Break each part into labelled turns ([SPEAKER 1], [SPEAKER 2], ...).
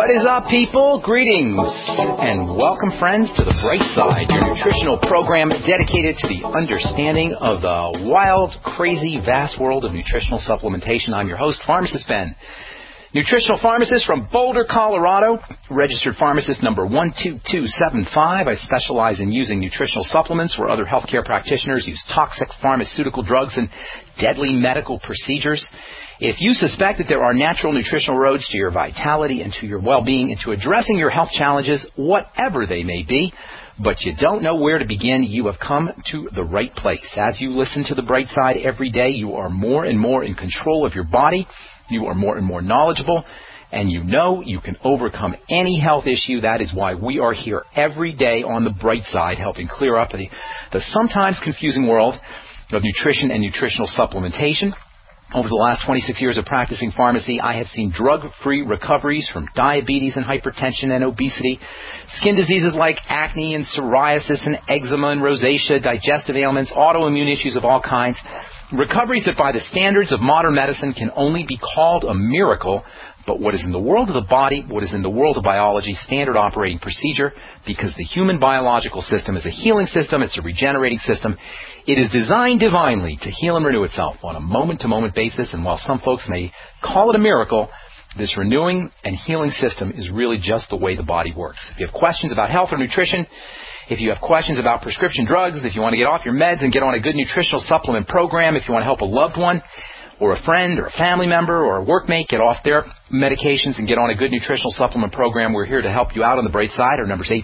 [SPEAKER 1] What is up, people? Greetings and welcome, friends, to The Bright Side, your nutritional program dedicated to the understanding of the wild, crazy, vast world of nutritional supplementation. I'm your host, Pharmacist Ben, nutritional pharmacist from Boulder, Colorado, registered pharmacist number 12275. I specialize in using nutritional supplements where other healthcare practitioners use toxic pharmaceutical drugs and deadly medical procedures. If you suspect that there are natural nutritional roads to your vitality and to your well-being and to addressing your health challenges, whatever they may be, but you don't know where to begin, you have come to the right place. As you listen to The Bright Side every day, you are more and more in control of your body, you are more and more knowledgeable, and you know you can overcome any health issue. That is why we are here every day on The Bright Side, helping clear up the sometimes confusing world of nutrition and nutritional supplementation. Over the last 26 years of practicing pharmacy, I have seen drug-free recoveries from diabetes and hypertension and obesity, skin diseases like acne and psoriasis and eczema and rosacea, digestive ailments, autoimmune issues of all kinds, recoveries that by the standards of modern medicine can only be called a miracle. But what is in the world of the body, what is in the world of biology, standard operating procedure, because the human biological system is a healing system, it's a regenerating system. It is designed divinely to heal and renew itself on a moment-to-moment basis, and while some folks may call it a miracle, this renewing and healing system is really just the way the body works. If you have questions about health or nutrition, if you have questions about prescription drugs, if you want to get off your meds and get on a good nutritional supplement program, if you want to help a loved one, or a friend, or a family member, or a workmate get off their medications and get on a good nutritional supplement program, we're here to help you out on The Bright Side. Our number's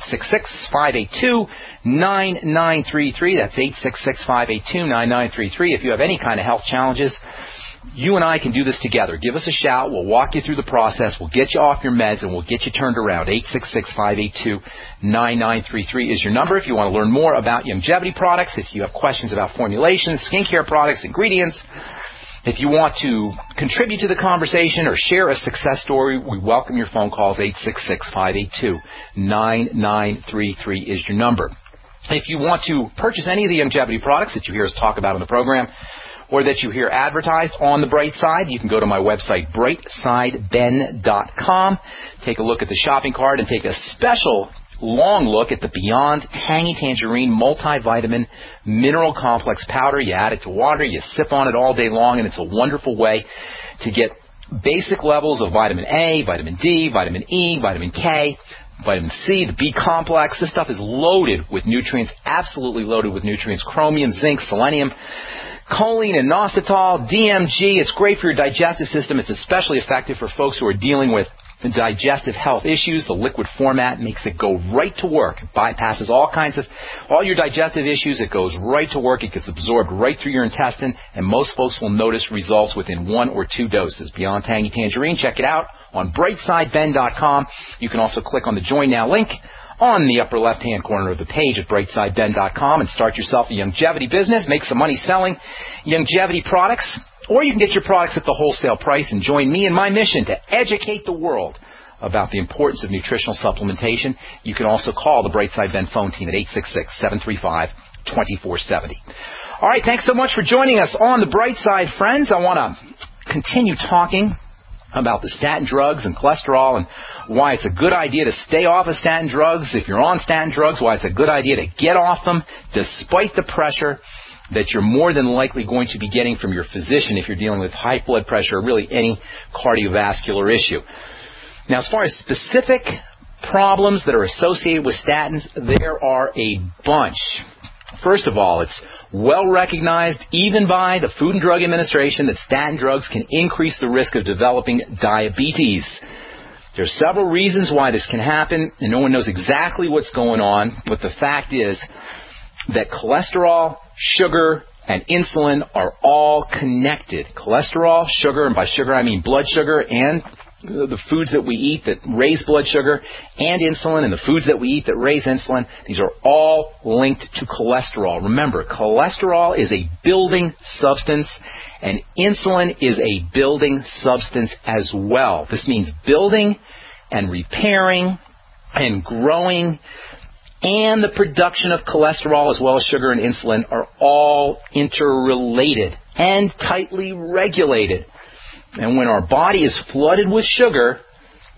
[SPEAKER 1] 866-582-9933. That's 866-582-9933. If you have any kind of health challenges, you and I can do this together. Give us a shout. We'll walk you through the process. We'll get you off your meds, and we'll get you turned around. 866-582-9933 is your number. If you want to learn more about longevity products, if you have questions about formulations, skincare products, ingredients, if you want to contribute to the conversation or share a success story, we welcome your phone calls. 866-582-9933 is your number. If you want to purchase any of the longevity products that you hear us talk about on the program or that you hear advertised on The Bright Side, you can go to my website, brightsideben.com. Take a look at the shopping cart and take a special long look at the Beyond Tangy Tangerine Multivitamin Mineral Complex Powder. You add it to water, you sip on it all day long, and it's a wonderful way to get basic levels of vitamin A, vitamin D, vitamin E, vitamin K, vitamin C, the B complex. This stuff is loaded with nutrients, absolutely loaded with nutrients, chromium, zinc, selenium, choline, and inositol, DMG. It's great for your digestive system. It's especially effective for folks who are dealing with digestive health issues. The liquid format makes it go right to work. It bypasses all your digestive issues. It goes right to work. It gets absorbed right through your intestine, and most folks will notice results within 1 or 2 doses. Beyond Tangy Tangerine, check it out on brightsideben.com. You can also click on the Join Now link on the upper left-hand corner of the page at brightsideben.com and start yourself a longevity business. Make some money selling longevity products. Or you can get your products at the wholesale price and join me in my mission to educate the world about the importance of nutritional supplementation. You can also call the Bright Side Ben phone team at 866-735-2470. All right, thanks so much for joining us on The Bright Side, friends. I want to continue talking about the statin drugs and cholesterol and why it's a good idea to stay off of statin drugs. If you're on statin drugs, why it's a good idea to get off them despite the pressure that you're more than likely going to be getting from your physician if you're dealing with high blood pressure or really any cardiovascular issue. Now, as far as specific problems that are associated with statins, there are a bunch. First of all, it's well recognized, even by the Food and Drug Administration, that statin drugs can increase the risk of developing diabetes. There are several reasons why this can happen, and no one knows exactly what's going on, but the fact is that cholesterol, sugar, and insulin are all connected. Cholesterol, sugar, and by sugar I mean blood sugar, and the foods that we eat that raise blood sugar, and insulin, and the foods that we eat that raise insulin, these are all linked to cholesterol. Remember, cholesterol is a building substance, and insulin is a building substance as well. This means building and repairing and growing, and the production of cholesterol as well as sugar and insulin are all interrelated and tightly regulated. And when our body is flooded with sugar,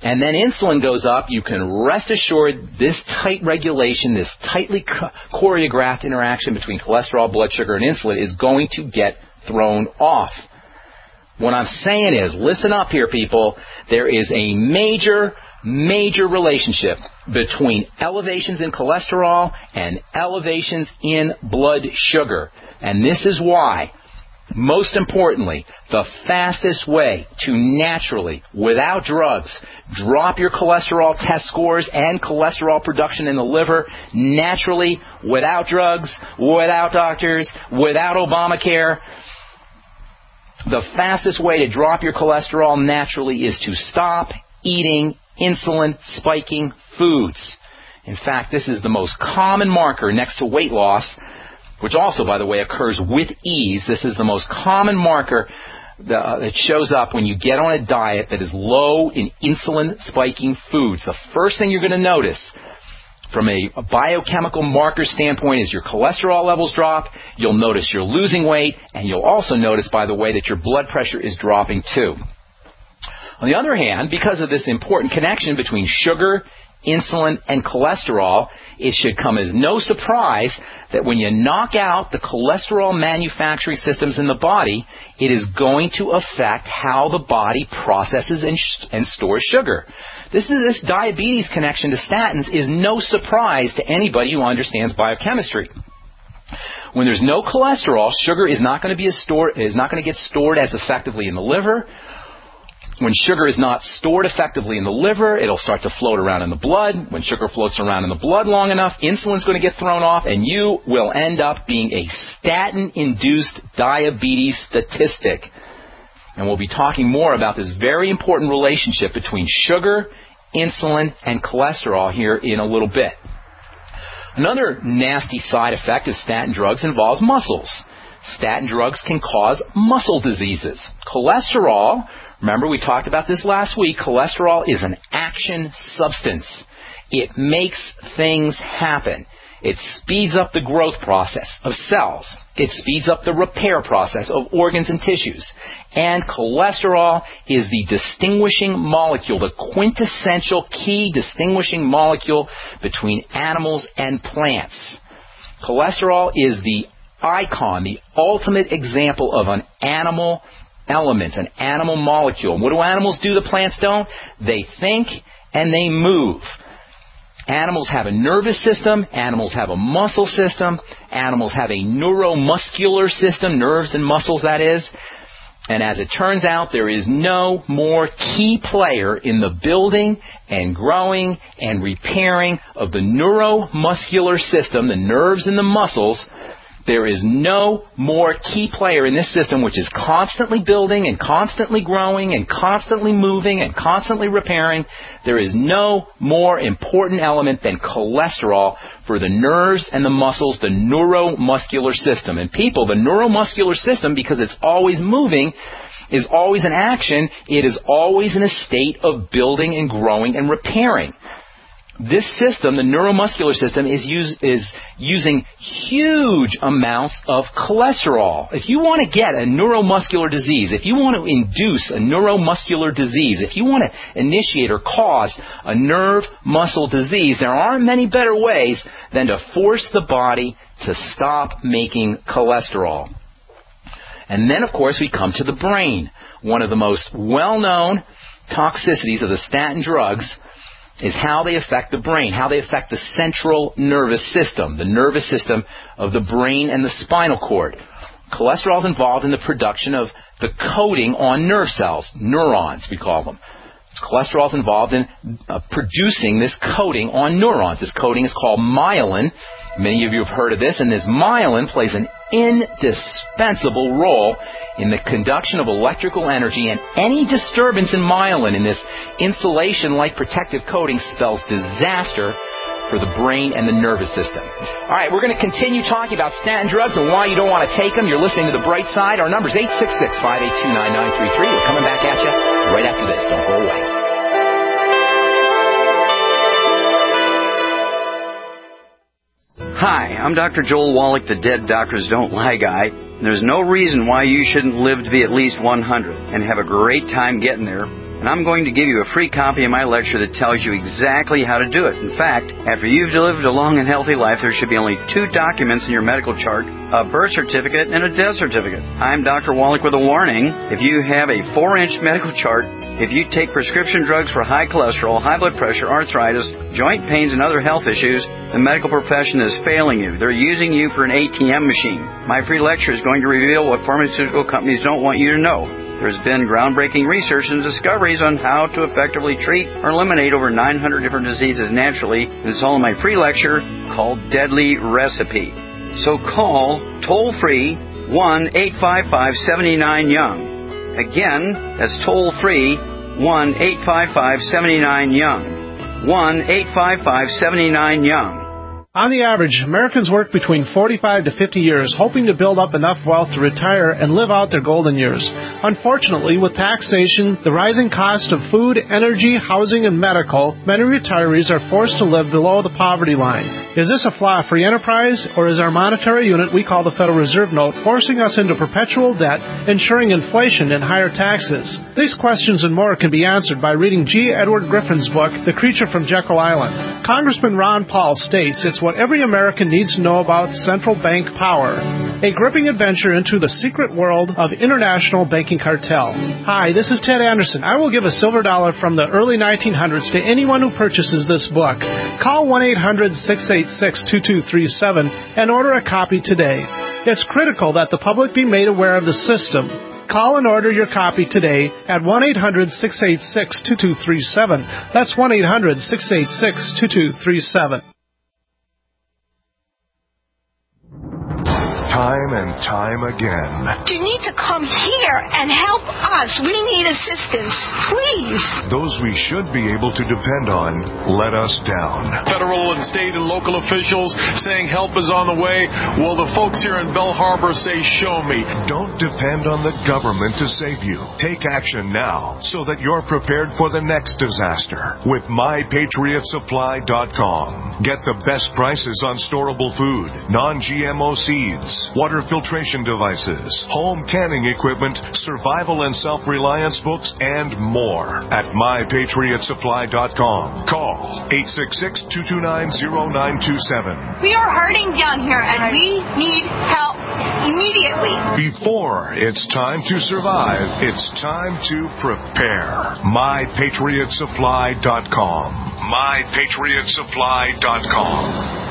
[SPEAKER 1] and then insulin goes up, you can rest assured this tight regulation, this tightly choreographed interaction between cholesterol, blood sugar, and insulin is going to get thrown off. What I'm saying is, listen up here, people. There is a major relationship between elevations in cholesterol and elevations in blood sugar. And this is why, most importantly, the fastest way to naturally, without drugs, drop your cholesterol test scores and cholesterol production in the liver naturally, without drugs, without doctors, without Obamacare, the fastest way to drop your cholesterol naturally is to stop eating insulin spiking foods. In fact, this is the most common marker next to weight loss, which also, by the way, occurs with ease. This is the most common marker that shows up when you get on a diet that is low in insulin spiking foods. The first thing you're going to notice from a biochemical marker standpoint is your cholesterol levels drop. You'll notice you're losing weight, and you'll also notice, by the way, that your blood pressure is dropping too. On the other hand, because of this important connection between sugar, insulin, and cholesterol, it should come as no surprise that when you knock out the cholesterol manufacturing systems in the body, it is going to affect how the body processes and stores sugar. This diabetes connection to statins is no surprise to anybody who understands biochemistry. When there's no cholesterol, sugar is not going to get stored as effectively in the liver. When sugar is not stored effectively in the liver, it'll start to float around in the blood. When sugar floats around in the blood long enough, insulin's going to get thrown off, and you will end up being a statin-induced diabetes statistic. And we'll be talking more about this very important relationship between sugar, insulin, and cholesterol here in a little bit. Another nasty side effect of statin drugs involves muscles. Statin drugs can cause muscle diseases. Cholesterol, remember we talked about this last week, cholesterol is an action substance. It makes things happen. It speeds up the growth process of cells. It speeds up the repair process of organs and tissues. And cholesterol is the distinguishing molecule, the quintessential key distinguishing molecule between animals and plants. Cholesterol is the icon, the ultimate example of an animal element, an animal molecule. What do animals do that plants don't? They think and they move. Animals have a nervous system. Animals have a muscle system. Animals have a neuromuscular system, nerves and muscles, that is. And as it turns out, there is no more key player in the building and growing and repairing of the neuromuscular system, the nerves and the muscles. There is no more key player in this system which is constantly building and constantly growing and constantly moving and constantly repairing. There is no more important element than cholesterol for the nerves and the muscles, the neuromuscular system. And people, the neuromuscular system, because it's always moving, is always in action. It is always in a state of building and growing and repairing. This system, the neuromuscular system, is using huge amounts of cholesterol. If you want to get a neuromuscular disease, if you want to induce a neuromuscular disease, if you want to initiate or cause a nerve muscle disease, there aren't many better ways than to force the body to stop making cholesterol. And then, of course, we come to the brain. One of the most well-known toxicities of the statin drugs is how they affect the brain, how they affect the central nervous system, the nervous system of the brain and the spinal cord. Cholesterol is involved in the production of the coating on nerve cells, neurons we call them. Cholesterol is involved in producing this coating on neurons. This coating is called myelin. Many of you have heard of this, and this myelin plays an indispensable role in the conduction of electrical energy, and any disturbance in myelin, in this insulation-like protective coating, spells disaster for the brain and the nervous system. All right, we're going to continue talking about statin drugs and why you don't want to take them. You're listening to The Bright Side. Our number is 866-582-9933. We're coming back at you right after this. Don't go away.
[SPEAKER 2] Hi, I'm Dr. Joel Wallach, the Dead Doctors Don't Lie guy. There's no reason why you shouldn't live to be at least 100 and have a great time getting there. and I'm going to give you a free copy of my lecture that tells you exactly how to do it. In fact, after you've lived a long and healthy life, there should be only 2 documents in your medical chart, a birth certificate and a death certificate. I'm Dr. Wallach with a warning. If you have a 4-inch medical chart, if you take prescription drugs for high cholesterol, high blood pressure, arthritis, joint pains, and other health issues, the medical profession is failing you. They're using you for an ATM machine. My free lecture is going to reveal what pharmaceutical companies don't want you to know. There's been groundbreaking research and discoveries on how to effectively treat or eliminate over 900 different diseases naturally. It's all in my free lecture called Deadly Recipe. So call toll-free 1-855-79-YOUNG. Again, that's toll-free 1-855-79-YOUNG. 1-855-79-YOUNG.
[SPEAKER 3] On the average, Americans work between 45 to 50 years, hoping to build up enough wealth to retire and live out their golden years. Unfortunately, with taxation, the rising cost of food, energy, housing, and medical, many retirees are forced to live below the poverty line. Is this a flaw free enterprise, or is our monetary unit we call the Federal Reserve Note forcing us into perpetual debt, ensuring inflation and higher taxes? These questions and more can be answered by reading G. Edward Griffin's book, The Creature from Jekyll Island. Congressman Ron Paul states it's what every American needs to know about central bank power. A gripping adventure into the secret world of international banking cartel. Hi, this is Ted Anderson. I will give a silver dollar from the early 1900s to anyone who purchases this book. Call 1-800-686-2237 and order a copy today. It's critical that the public be made aware of the system. Call and order your copy today at 1-800-686-2237. That's 1-800-686-2237.
[SPEAKER 4] Time and time again.
[SPEAKER 5] You need to come here and help us. We need assistance. Please.
[SPEAKER 4] Those we should be able to depend on let us down.
[SPEAKER 6] Federal and state and local officials saying help is on the way. Well, the folks here in Belle Harbor say, show me.
[SPEAKER 4] Don't depend on the government to save you. Take action now so that you're prepared for the next disaster with MyPatriotSupply.com. Get the best prices on storable food, non-GMO seeds, water filtration devices, home canning equipment, survival and self-reliance books, and more at MyPatriotSupply.com. Call 866-229-0927.
[SPEAKER 5] We are hurting down here, and we need help immediately.
[SPEAKER 4] Before it's time to survive, it's time to prepare. MyPatriotSupply.com. MyPatriotSupply.com.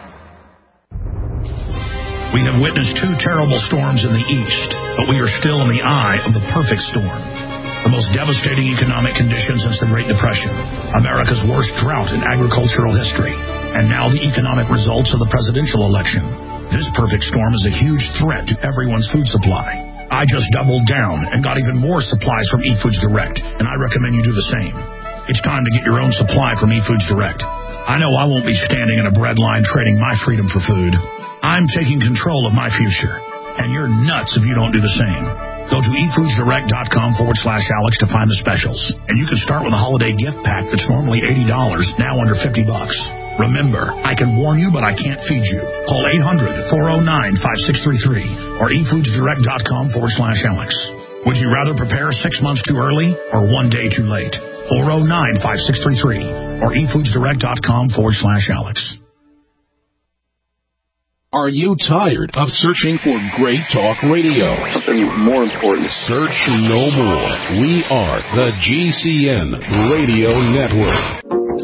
[SPEAKER 7] We have witnessed 2 terrible storms in the east, but we are still in the eye of the perfect storm. The most devastating economic conditions since the Great Depression, America's worst drought in agricultural history, and now the economic results of the presidential election. This perfect storm is a huge threat to everyone's food supply. I just doubled down and got even more supplies from eFoods Direct, and I recommend you do the same. It's time to get your own supply from eFoods Direct. I know I won't be standing in a bread line trading my freedom for food. I'm taking control of my future, and you're nuts if you don't do the same. Go to eFoodsDirect.com/Alex to find the specials, and you can start with a holiday gift pack that's normally $80, now under $50. Remember, I can warn you, but I can't feed you. Call 800-409-5633 or eFoodsDirect.com/Alex. Would you rather prepare 6 months too early or 1 day too late? 409-5633 or eFoodsDirect.com/Alex.
[SPEAKER 8] Are you tired of searching for great talk radio?
[SPEAKER 9] Something more important.
[SPEAKER 8] Search no more. We are the GCN Radio Network.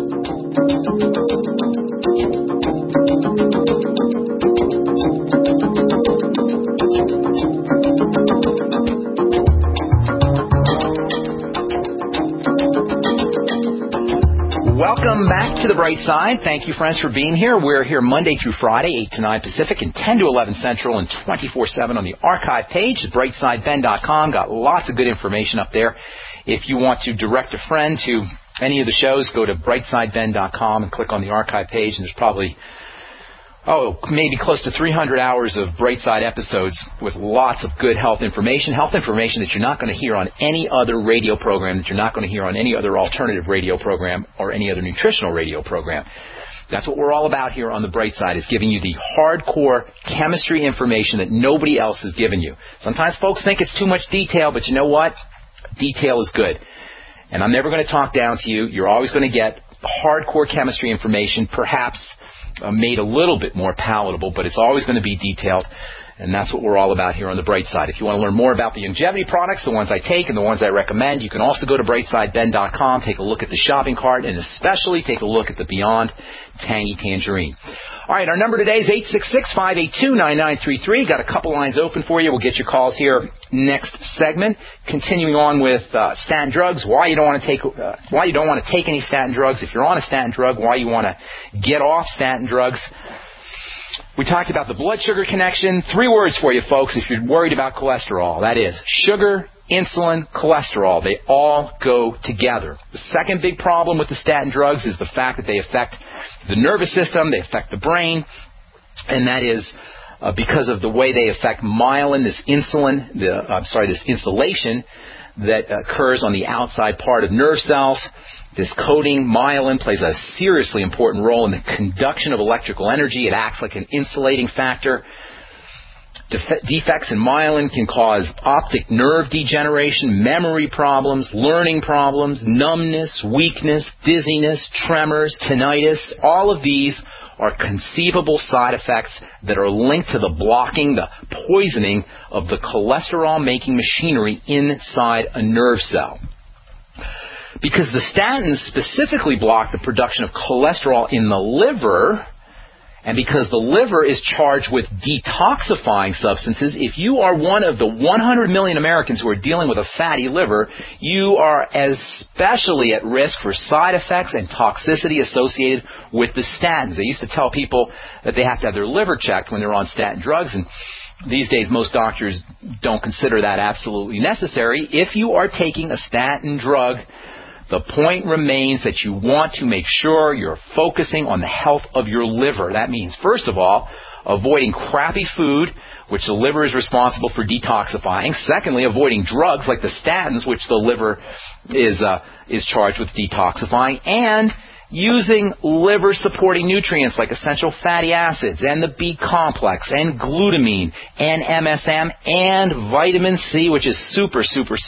[SPEAKER 1] Welcome back to The Bright Side. Thank you, friends, for being here. We're here Monday through Friday, 8 to 9 Pacific and 10 to 11 Central and 24/7 on the archive page at brightsideben.com. Got lots of good information up there. If you want to direct a friend to any of the shows, go to brightsideben.com and click on the archive page, and there's probably maybe close to 300 hours of Brightside episodes with lots of good health information that you're not going to hear on any other radio program, that you're not going to hear on any other alternative radio program or any other nutritional radio program. That's what we're all about here on the Bright Side, is giving you the hardcore chemistry information that nobody else has given you. Sometimes folks think it's too much detail, but you know what? Detail is good. And I'm never going to talk down to you. You're always going to get hardcore chemistry information, perhaps made a little bit more palatable, but it's always going to be detailed. And that's what we're all about here on The Bright Side. If you want to learn more about the Youngevity products, the ones I take and the ones I recommend, you can also go to brightsideben.com, take a look at the shopping cart, and especially take a look at the Beyond Tangy Tangerine. All right, our number today is 866-582-9933. Got a couple lines open for you. We'll get your calls here next segment. Continuing on with statin drugs, why you don't want to take any statin drugs. If you're on a statin drug, why you want to get off statin drugs. We talked about the blood sugar connection. 3 words for you, folks, if you're worried about cholesterol. That is sugar, insulin, cholesterol. They all go together. The second big problem with the statin drugs is the fact that they affect the nervous system, they affect the brain, and that is because of the way they affect myelin, this insulation that occurs on the outside part of nerve cells. This coating, myelin, plays a seriously important role in the conduction of electrical energy. It acts like an insulating factor. Defects in myelin can cause optic nerve degeneration, memory problems, learning problems, numbness, weakness, dizziness, tremors, tinnitus. All of these are conceivable side effects that are linked to the blocking, the poisoning of the cholesterol-making machinery inside a nerve cell. Because the statins specifically block the production of cholesterol in the liver, and because the liver is charged with detoxifying substances, if you are one of the 100 million Americans who are dealing with a fatty liver, you are especially at risk for side effects and toxicity associated with the statins. They used to tell people that they have to have their liver checked when they're on statin drugs, and these days most doctors don't consider that absolutely necessary. If you are taking a statin drug, the point remains that you want to make sure you're focusing on the health of your liver. That means, first of all, avoiding crappy food, which the liver is responsible for detoxifying. Secondly, avoiding drugs like the statins, which the liver is charged with detoxifying. And using liver-supporting nutrients like essential fatty acids and the B complex and glutamine and MSM and vitamin C, which is super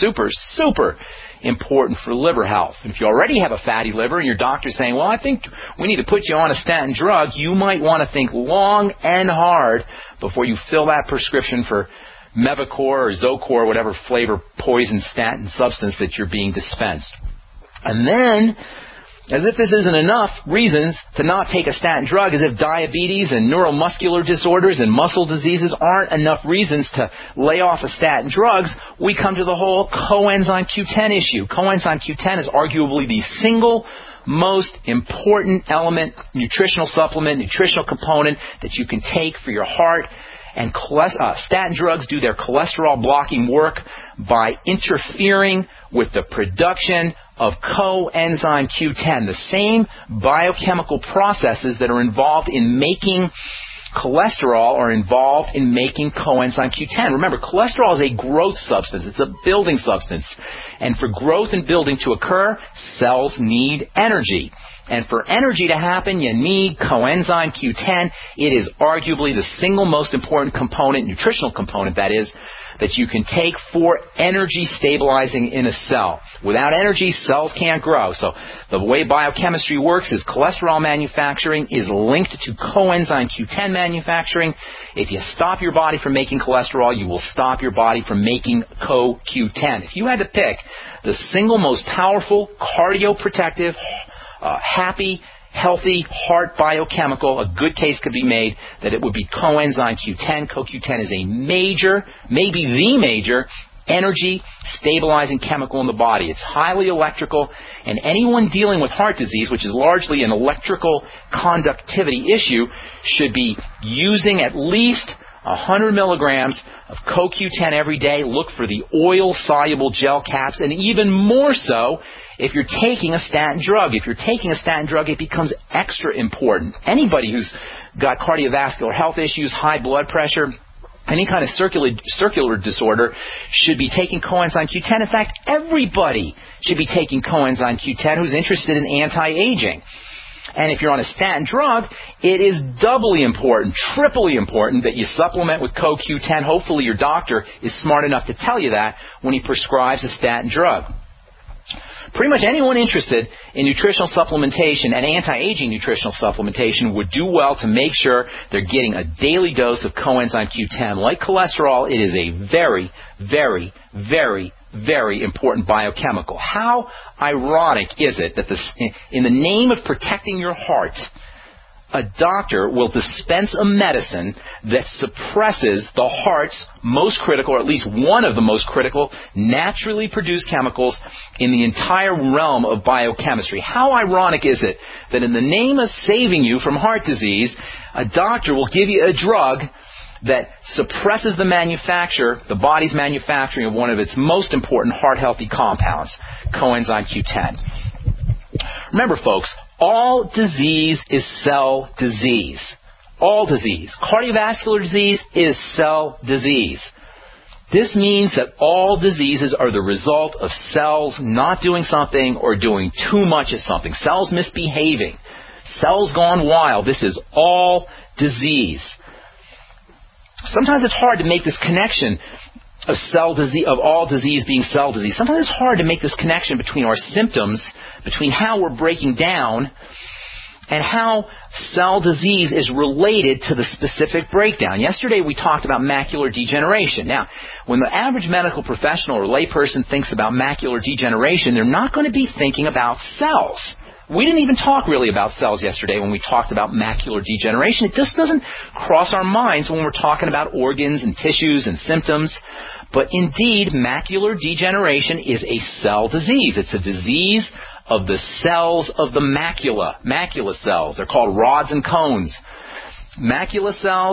[SPEAKER 1] important for liver health. And if you already have a fatty liver and your doctor's saying, well, I think we need to put you on a statin drug, you might want to think long and hard before you fill that prescription for Mevacor or Zocor, whatever flavor poison statin substance that you're being dispensed. And then, as if this isn't enough reasons to not take a statin drug, as if diabetes and neuromuscular disorders and muscle diseases aren't enough reasons to lay off of statin drugs, we come to the whole coenzyme Q10 issue. Coenzyme Q10 is arguably the single most important element, nutritional supplement, nutritional component that you can take for your heart. And statin drugs do their cholesterol blocking work by interfering with the production of coenzyme Q10, the same biochemical processes that are involved in making cholesterol are involved in making coenzyme Q10. Remember, cholesterol is a growth substance. It's a building substance. And for growth and building to occur, cells need energy. And for energy to happen, you need coenzyme Q10. It is arguably the single most important component, nutritional component that is, that you can take for energy stabilizing in a cell. Without energy, cells can't grow. So the way biochemistry works is cholesterol manufacturing is linked to coenzyme Q10 manufacturing. If you stop your body from making cholesterol, you will stop your body from making CoQ10. If you had to pick the single most powerful cardioprotective, happy, healthy heart biochemical, a good case could be made that it would be coenzyme Q10. CoQ10 is a major, maybe the major, energy stabilizing chemical in the body. It's highly electrical, and anyone dealing with heart disease, which is largely an electrical conductivity issue, should be using at least 100 milligrams of CoQ10 every day. Look for the oil-soluble gel caps, and even more so if you're taking a statin drug. If you're taking a statin drug, it becomes extra important. Anybody who's got cardiovascular health issues, high blood pressure, any kind of circular disorder should be taking coenzyme Q10. In fact, everybody should be taking coenzyme Q10 who's interested in anti-aging. And if you're on a statin drug, it is doubly important, triply important that you supplement with CoQ10. Hopefully your doctor is smart enough to tell you that when he prescribes a statin drug. Pretty much anyone interested in nutritional supplementation and anti-aging nutritional supplementation would do well to make sure they're getting a daily dose of coenzyme Q10. Like cholesterol, it is a very, very, very, very important biochemical. How ironic is it that in the name of protecting your heart, a doctor will dispense a medicine that suppresses the heart's most critical, or at least one of the most critical, naturally produced chemicals in the entire realm of biochemistry? How ironic is it that in the name of saving you from heart disease, a doctor will give you a drug that suppresses the body's manufacturing of one of its most important heart-healthy compounds, coenzyme Q10. Remember, folks, all disease is cell disease. All disease. Cardiovascular disease is cell disease. This means that all diseases are the result of cells not doing something or doing too much of something. Cells misbehaving. Cells gone wild. This is all disease. Sometimes it's hard to make this connection of all disease being cell disease. Sometimes it's hard to make this connection between our symptoms, between how we're breaking down, and how cell disease is related to the specific breakdown. Yesterday we talked about macular degeneration. Now, when the average medical professional or layperson thinks about macular degeneration, they're not going to be thinking about cells. We didn't even talk really about cells yesterday when we talked about macular degeneration. It just doesn't cross our minds when we're talking about organs and tissues and symptoms. But indeed, macular degeneration is a cell disease. It's a disease of the cells of the macula cells. They're called rods and cones. Macular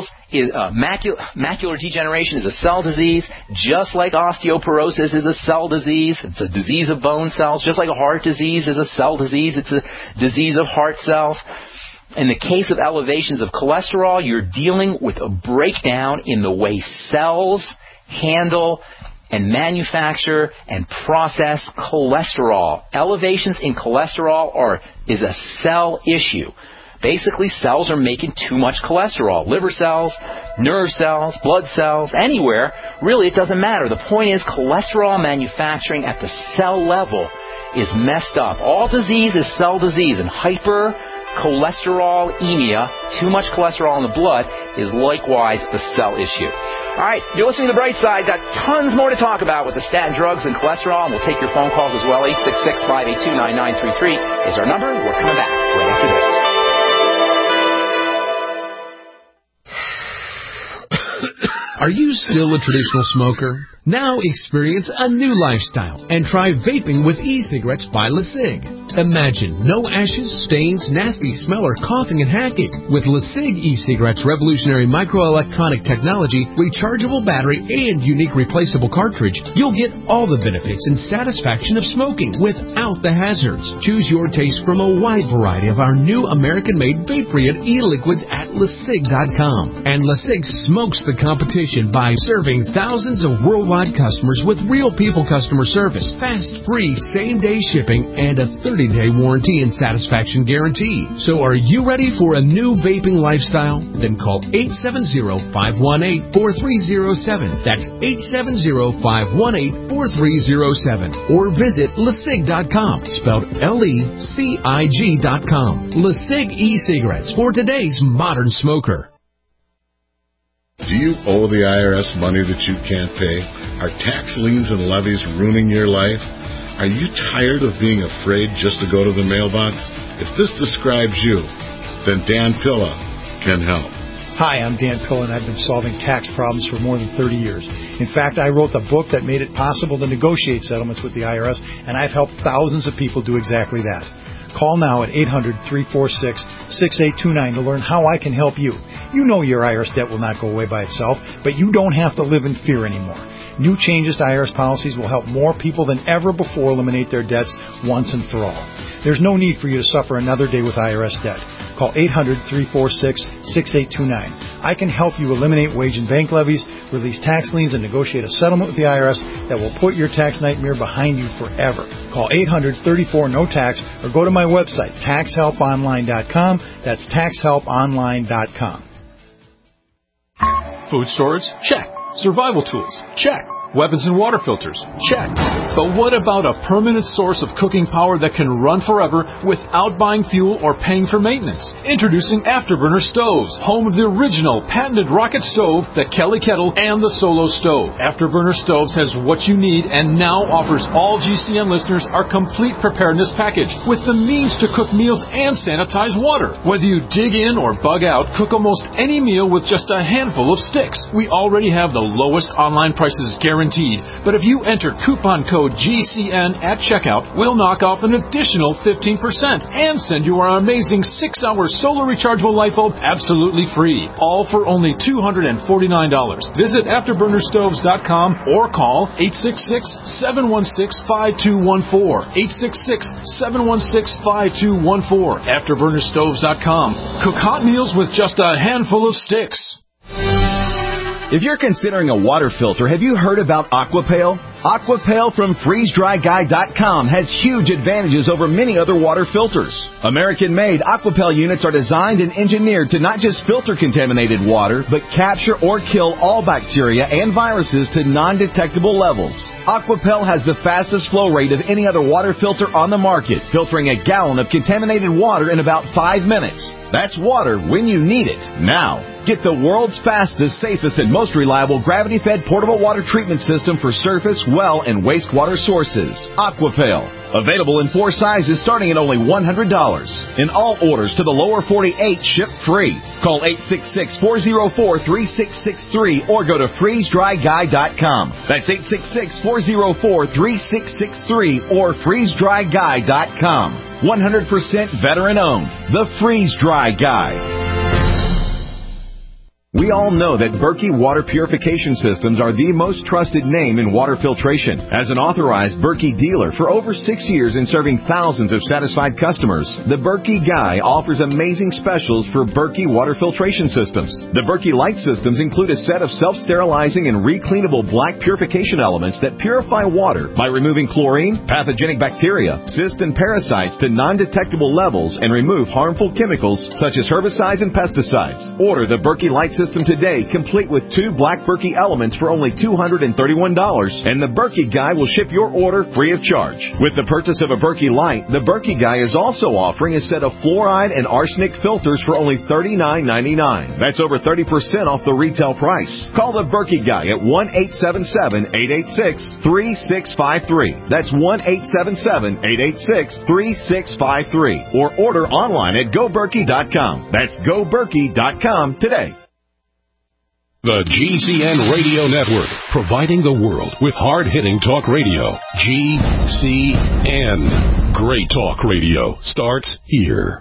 [SPEAKER 1] degeneration is a cell disease, just like osteoporosis is a cell disease. It's a disease of bone cells, just like a heart disease is a cell disease. It's a disease of heart cells. In the case of elevations of cholesterol, you're dealing with a breakdown in the way cells handle and manufacture and process cholesterol. Elevations in cholesterol is a cell issue. Basically, cells are making too much cholesterol. Liver cells, nerve cells, blood cells, anywhere. Really, it doesn't matter. The point is, cholesterol manufacturing at the cell level is messed up. All disease is cell disease, and hypercholesterolemia, too much cholesterol in the blood, is likewise a cell issue. All right, you're listening to The Bright Side. Got tons more to talk about with the statin drugs and cholesterol, and we'll take your phone calls as well. 866-582-9933 is our number. We're coming back right after this.
[SPEAKER 9] Are you still a traditional smoker? Now experience a new lifestyle and try vaping with e-cigarettes by LeSig. Imagine no ashes, stains, nasty smell, or coughing and hacking. With LeSig e-cigarettes' revolutionary microelectronic technology, rechargeable battery, and unique replaceable cartridge, you'll get all the benefits and satisfaction of smoking without the hazards. Choose your taste from a wide variety of our new American-made vape-free e-liquids at LeSig.com. And LeSig smokes the competition by serving thousands of worldwide customers with real people customer service, fast, free, same-day shipping, and a 30-day warranty and satisfaction guarantee. So are you ready for a new vaping lifestyle? Then call 870-518-4307. That's 870-518-4307. Or visit LeSig.com, spelled LECIG.com. LeSig e-cigarettes for today's modern smoker.
[SPEAKER 10] Do you owe the IRS money that you can't pay? Are tax liens and levies ruining your life? Are you tired of being afraid just to go to the mailbox? If this describes you, then Dan Pilla can help.
[SPEAKER 11] Hi, I'm Dan Pilla, and I've been solving tax problems for more than 30 years. In fact, I wrote the book that made it possible to negotiate settlements with the IRS, and I've helped thousands of people do exactly that. Call now at 800-346-6829 to learn how I can help you. You know your IRS debt will not go away by itself, but you don't have to live in fear anymore. New changes to IRS policies will help more people than ever before eliminate their debts once and for all. There's no need for you to suffer another day with IRS debt. Call 800-346-6829. I can help you eliminate wage and bank levies, release tax liens, and negotiate a settlement with the IRS that will put your tax nightmare behind you forever. Call 800-34-NO-TAX or go to my website, taxhelponline.com. That's taxhelponline.com.
[SPEAKER 6] Food storage? Check. Survival tools? Check.
[SPEAKER 12] Weapons and water filters? Check. But what about a permanent source of cooking power that can run forever without buying fuel or paying for maintenance? Introducing Afterburner Stoves, home of the original patented rocket stove, the Kelly Kettle, and the Solo Stove. Afterburner Stoves has what you need and now offers all GCN listeners our complete preparedness package with the means to cook meals and sanitize water. Whether you dig in or bug out, cook almost any meal with just a handful of sticks. We already have the lowest online prices guaranteed, but if you enter coupon code GCN at checkout, we'll knock off an additional 15% and send you our amazing 6-hour solar rechargeable light bulb absolutely free. All for only $249. Visit AfterburnerStoves.com or call 866-716-5214. 866-716-5214. AfterburnerStoves.com. Cook hot meals with just a handful of sticks.
[SPEAKER 13] If you're considering a water filter, have you heard about Aquapale? Aquapale from FreezeDryGuy.com has huge advantages over many other water filters. American-made Aquapale units are designed and engineered to not just filter contaminated water, but capture or kill all bacteria and viruses to non-detectable levels. Aquapale has the fastest flow rate of any other water filter on the market, filtering a gallon of contaminated water in about 5 minutes. That's water when you need it, now. Get the world's fastest, safest, and most reliable gravity-fed portable water treatment system for surface, well, and wastewater sources. Aquapale. Available in 4 sizes starting at only $100. And all orders to the lower 48 ship free. Call 866-404-3663 or go to FreezeDryGuy.com. That's 866-404-3663 or FreezeDryGuy.com. 100% veteran-owned. The Freeze Dry Guy. We all know that Berkey Water Purification Systems are the most trusted name in water filtration. As an authorized Berkey dealer for over 6 years and serving thousands of satisfied customers, the Berkey Guy offers amazing specials for Berkey Water Filtration Systems. The Berkey Light Systems include a set of self-sterilizing and recleanable black purification elements that purify water by removing chlorine, pathogenic bacteria, cysts, and parasites to non-detectable levels and remove harmful chemicals such as herbicides and pesticides. Order the Berkey Light System today, complete with 2 black Berkey elements for only $231, and the Berkey Guy will ship your order free of charge. With the purchase of a Berkey Light, the Berkey Guy is also offering a set of fluoride and arsenic filters for only $39.99. That's over 30% off the retail price. Call the Berkey Guy at 1-877-886-3653. That's 1-877-886-3653. Or order online at GoBerkey.com. That's GoBerkey.com today.
[SPEAKER 8] The GCN Radio Network, providing the world with hard-hitting talk radio. GCN. Great talk radio starts here.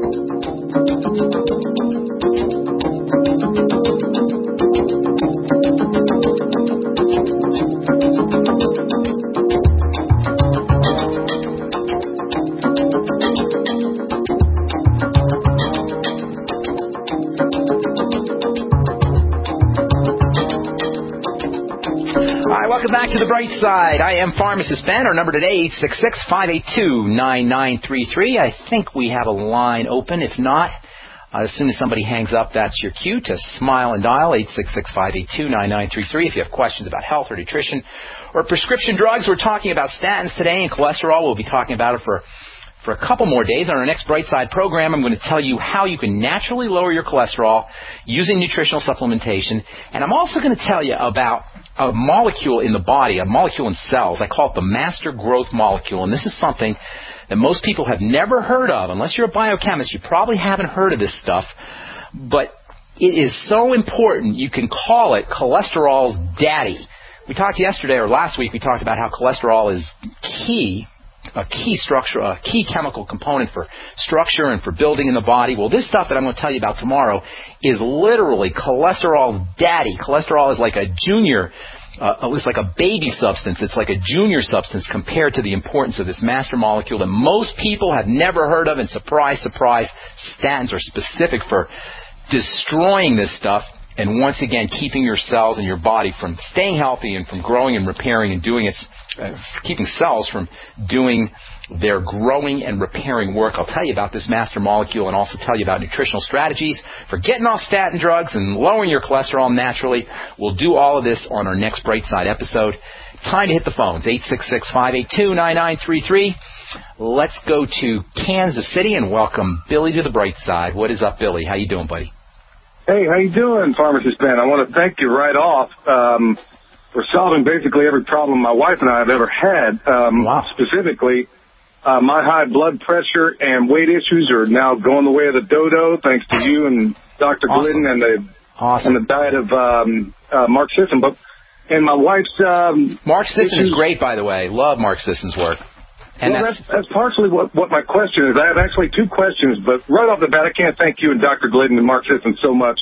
[SPEAKER 1] Welcome back to the Bright Side. I am Pharmacist Ben. Our number today, 866-582-9933. I think we have a line open. If not, as soon as somebody hangs up, that's your cue to smile and dial, 866-582-9933. If you have questions about health or nutrition or prescription drugs, we're talking about statins today and cholesterol. We'll be talking about it for a couple more days. On our next Bright Side program, I'm going to tell you how you can naturally lower your cholesterol using nutritional supplementation. And I'm also going to tell you about a molecule in the body, a molecule in cells. I call it the master growth molecule. And this is something that most people have never heard of. Unless you're a biochemist, you probably haven't heard of this stuff. But it is so important, you can call it cholesterol's daddy. We talked yesterday, or last week, we talked about how cholesterol is key. A key structure, a key chemical component for structure and for building in the body. Well, this stuff that I'm going to tell you about tomorrow is literally cholesterol's daddy. Cholesterol is like a junior, it's like a baby substance. It's like a junior substance compared to the importance of this master molecule that most people have never heard of. And surprise, surprise, statins are specific for destroying this stuff. and once again keeping your cells in your body from staying healthy and from growing and repairing and doing keeping cells from doing their growing and repairing work. I'll tell you about this master molecule and also tell you about nutritional strategies for getting off statin drugs and lowering your cholesterol naturally. We'll do all of this on our next Bright Side episode. Time to hit the phones, 866-582-9933. Let's go to Kansas City and welcome Billy to the Bright Side. What is up, Billy? How you doing, buddy?
[SPEAKER 14] Hey, how you doing, Pharmacist Ben? I want to thank you right off for solving basically every problem my wife and I have ever had.
[SPEAKER 1] Wow.
[SPEAKER 14] Specifically, my high blood pressure and weight issues are now going the way of the dodo, thanks to you and Dr. Glidden and the diet of Mark Sisson. And my wife's
[SPEAKER 1] Mark Sisson is great, by the way. Love Mark Sisson's work. And
[SPEAKER 14] well, that's partially what my question is. I have actually two questions, but right off the bat, I can't thank you and Dr. Glidden and Mark Sisson so much.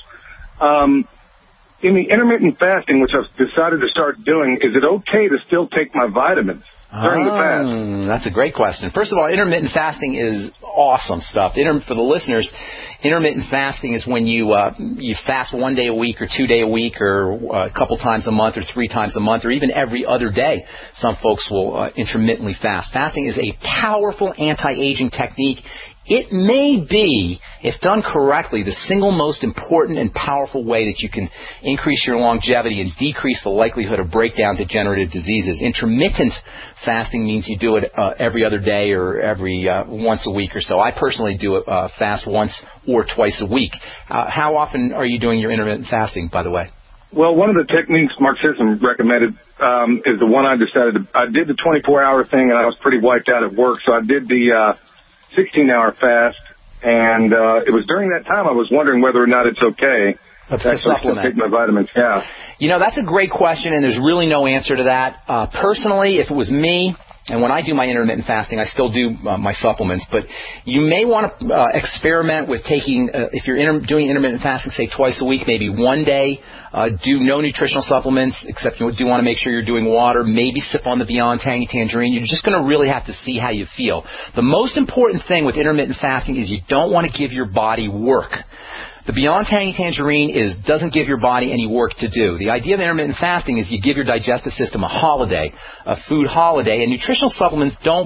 [SPEAKER 14] In the intermittent fasting, which I've decided to start doing, is it okay to still take my vitamins during the fast?
[SPEAKER 1] That's a great question. First of all, intermittent fasting is awesome stuff. For the listeners, intermittent fasting is when you fast 1 day a week or 2 day a week or a couple times a month or 3 times a month or even every other day. Some folks will intermittently fast. Fasting is a powerful anti-aging technique. It may be, if done correctly, the single most important and powerful way that you can increase your longevity and decrease the likelihood of breakdown degenerative diseases. Intermittent fasting means you do it every other day or every once a week or so. I personally do it fast once or twice a week. How often are you doing your intermittent fasting, by the way?
[SPEAKER 14] Well, one of the techniques Mark Sisson recommended is the one I decided I did the 24-hour thing, and I was pretty wiped out at work, so I did the 16-hour fast, and it was during that time I was wondering whether or not it's okay to actually still take my vitamins. Yeah.
[SPEAKER 1] You know, that's a great question, and there's really no answer to that. Personally, if it was me, and when I do my intermittent fasting, I still do my supplements, but you may want to experiment with taking, if you're doing intermittent fasting, say twice a week, maybe 1 day, do no nutritional supplements, except you do want to make sure you're doing water, maybe sip on the Beyond Tangy Tangerine. You're just going to really have to see how you feel. The most important thing with intermittent fasting is you don't want to give your body work. The Beyond Tangy Tangerine doesn't give your body any work to do. The idea of intermittent fasting is you give your digestive system a holiday, a food holiday, and nutritional supplements don't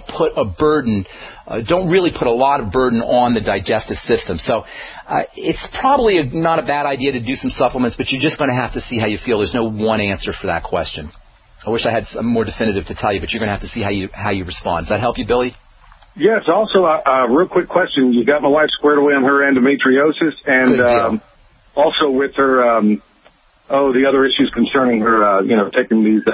[SPEAKER 1] really put a lot of burden on the digestive system. So it's probably not a bad idea to do some supplements, but you're just going to have to see how you feel. There's no one answer for that question. I wish I had some more definitive to tell you, but you're going to have to see how you respond. Does that help you, Billy?
[SPEAKER 14] Yes, also a real quick question. You got my wife squared away on her endometriosis and also with her, the other issues concerning her, taking these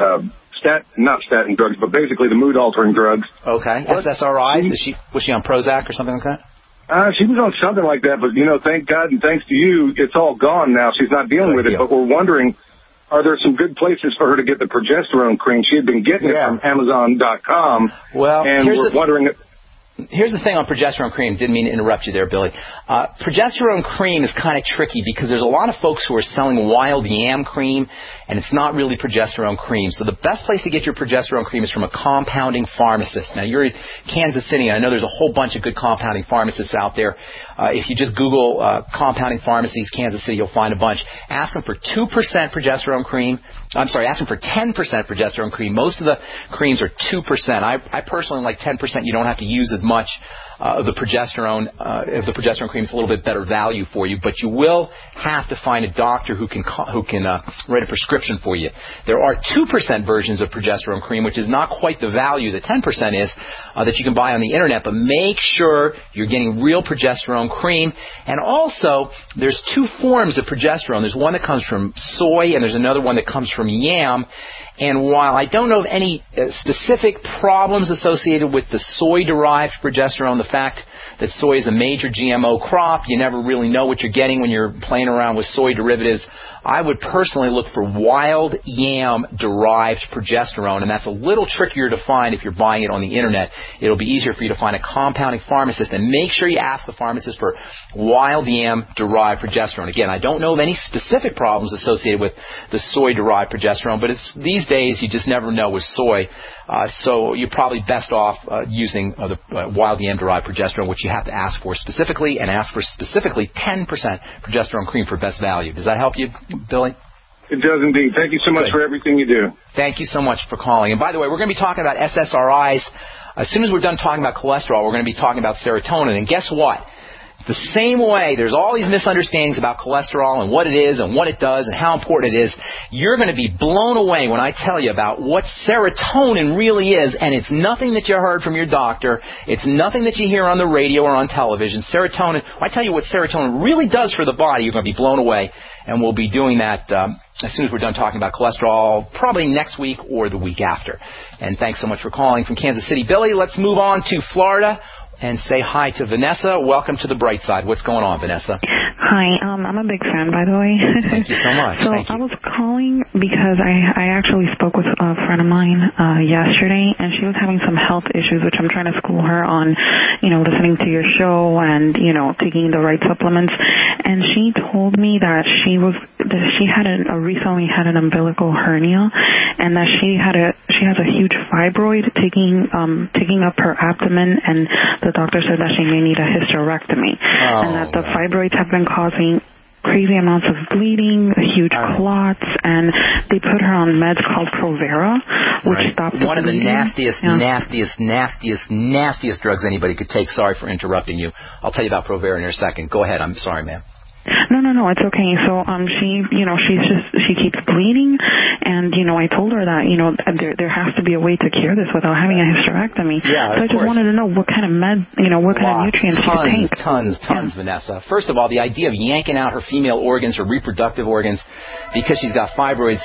[SPEAKER 14] not statin drugs, but basically the mood-altering drugs.
[SPEAKER 1] Okay. SSRIs? Was she on Prozac or something like that?
[SPEAKER 14] She was on something like that, but, thank God and thanks to you, it's all gone now. She's not dealing with it, but we're wondering, are there some good places for her to get the progesterone cream? She had been getting it from Amazon.com, and we're wondering...
[SPEAKER 1] Here's the thing on progesterone cream. Didn't mean to interrupt you there, Billy. Progesterone cream is kind of tricky because there's a lot of folks who are selling wild yam cream, and it's not really progesterone cream. So the best place to get your progesterone cream is from a compounding pharmacist. Now, you're in Kansas City, and I know there's a whole bunch of good compounding pharmacists out there. If you just Google compounding pharmacies, Kansas City, you'll find a bunch. Ask them for 2% progesterone cream. Ask them for 10% progesterone cream. Most of the creams are 2%. I personally like 10%. You don't have to use as much of the progesterone. If the progesterone cream is a little bit better value for you, but you will have to find a doctor who can write a prescription for you. There are 2% versions of progesterone cream, which is not quite the value that 10% is, that you can buy on the internet, but make sure you're getting real progesterone cream. And also, there's 2 forms of progesterone. There's one that comes from soy, and there's another one that comes from yam. And while I don't know of any specific problems associated with the soy-derived progesterone, the fact that soy is a major GMO crop, you never really know what you're getting when you're playing around with soy derivatives, I would personally look for wild yam-derived progesterone, and that's a little trickier to find if you're buying it on the internet. It'll be easier for you to find a compounding pharmacist, and make sure you ask the pharmacist for wild yam-derived progesterone. Again, I don't know of any specific problems associated with the soy-derived progesterone, but these days you just never know with soy. So you're probably best off using the wild yam-derived progesterone, which you you have to ask for specifically, and ask for specifically 10% progesterone cream for best value. Does that help you, Billy?
[SPEAKER 14] It does indeed. Thank you so much for everything you do.
[SPEAKER 1] Thank you so much for calling. And by the way, we're going to be talking about SSRIs. As soon as we're done talking about cholesterol, we're going to be talking about serotonin. And guess what? The same way there's all these misunderstandings about cholesterol and what it is and what it does and how important it is, you're going to be blown away when I tell you about what serotonin really is. And it's nothing that you heard from your doctor. It's nothing that you hear on the radio or on television. Serotonin, when I tell you what serotonin really does for the body, you're going to be blown away. And we'll be doing that as soon as we're done talking about cholesterol, probably next week or the week after. And thanks so much for calling from Kansas City. Billy, let's move on to Florida and say hi to Vanessa. Welcome to the bright side. What's going on, Vanessa?
[SPEAKER 15] Hi, I'm a big fan, by the way.
[SPEAKER 1] Thank you so much.
[SPEAKER 15] So I was calling because I actually spoke with a friend of mine yesterday, and she was having some health issues, which I'm trying to school her on, listening to your show and, taking the right supplements. And she told me that she recently had an umbilical hernia, and that she has a huge fibroid taking up her abdomen, and the doctor said that she may need a hysterectomy, and that the fibroids have been causing crazy amounts of bleeding, huge clots, and they put her on meds called Provera, which stops the bleeding.
[SPEAKER 1] One of the nastiest drugs anybody could take. Sorry for interrupting you. I'll tell you about Provera in a second. Go ahead. I'm sorry, ma'am.
[SPEAKER 15] No, it's okay. So, she keeps bleeding, and, I told her that, there has to be a way to cure this without having a hysterectomy.
[SPEAKER 1] Yeah,
[SPEAKER 15] so I just wanted to know what kind of what kind of nutrients she could take.
[SPEAKER 1] Tons, Vanessa. First of all, the idea of yanking out her female organs, her reproductive organs, because she's got fibroids.